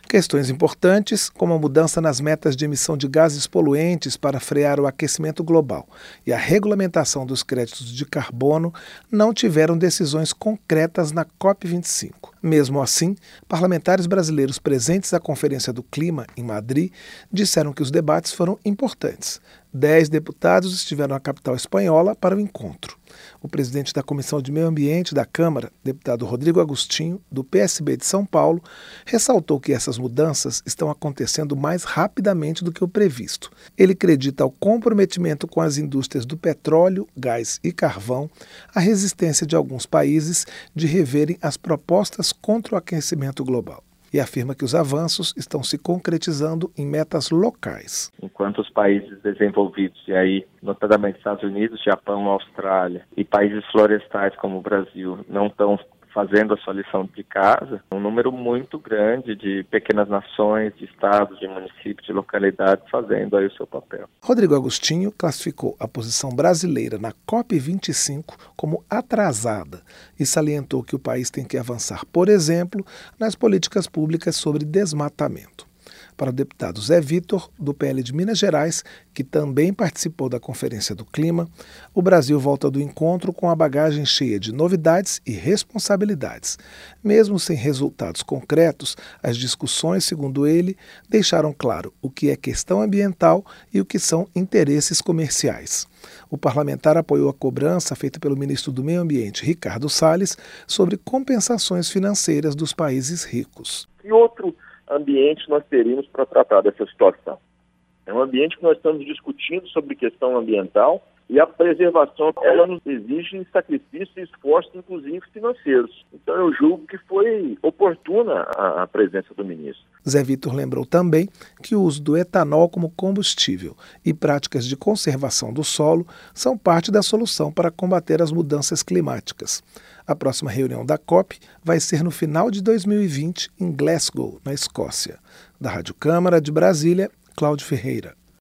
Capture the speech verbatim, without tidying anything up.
Questões importantes, como a mudança nas metas de emissão de gases poluentes para frear o aquecimento global e a regulamentação dos créditos de carbono, não tiveram decisões concretas na COP vinte e cinco. Mesmo assim, parlamentares brasileiros presentes à Conferência do Clima, em Madrid, disseram que os debates foram importantes. Dez deputados estiveram na capital espanhola para o encontro. O presidente da Comissão de Meio Ambiente da Câmara, deputado Rodrigo Agostinho, do P S B de São Paulo, ressaltou que essas mudanças estão acontecendo mais rapidamente do que o previsto. Ele acredita ao comprometimento com as indústrias do petróleo, gás e carvão, a resistência de alguns países de reverem as propostas contra o aquecimento global. E afirma que os avanços estão se concretizando em metas locais. Enquanto os países desenvolvidos, e aí notadamente Estados Unidos, Japão, Austrália e países florestais como o Brasil, não estão fazendo a sua lição de casa, um número muito grande de pequenas nações, de estados, de municípios, de localidades fazendo aí o seu papel. Rodrigo Agostinho classificou a posição brasileira na COP vinte e cinco como atrasada e salientou que o país tem que avançar, por exemplo, nas políticas públicas sobre desmatamento. Para o deputado Zé Vitor, do P L de Minas Gerais, que também participou da Conferência do Clima, o Brasil volta do encontro com a bagagem cheia de novidades e responsabilidades. Mesmo sem resultados concretos, as discussões, segundo ele, deixaram claro o que é questão ambiental e o que são interesses comerciais. O parlamentar apoiou a cobrança feita pelo ministro do Meio Ambiente, Ricardo Salles, sobre compensações financeiras dos países ricos. E outro ambiente nós teríamos para tratar dessa situação? É um ambiente que nós estamos discutindo sobre questão ambiental e a preservação, ela nos exige sacrifício e esforços, inclusive financeiros. Então eu julgo que foi oportuna a, a presença do ministro. Zé Vitor lembrou também que o uso do etanol como combustível e práticas de conservação do solo são parte da solução para combater as mudanças climáticas. A próxima reunião da COP vai ser no final de dois mil e vinte, em Glasgow, na Escócia. Da Rádio Câmara de Brasília, Cláudio Ferreira.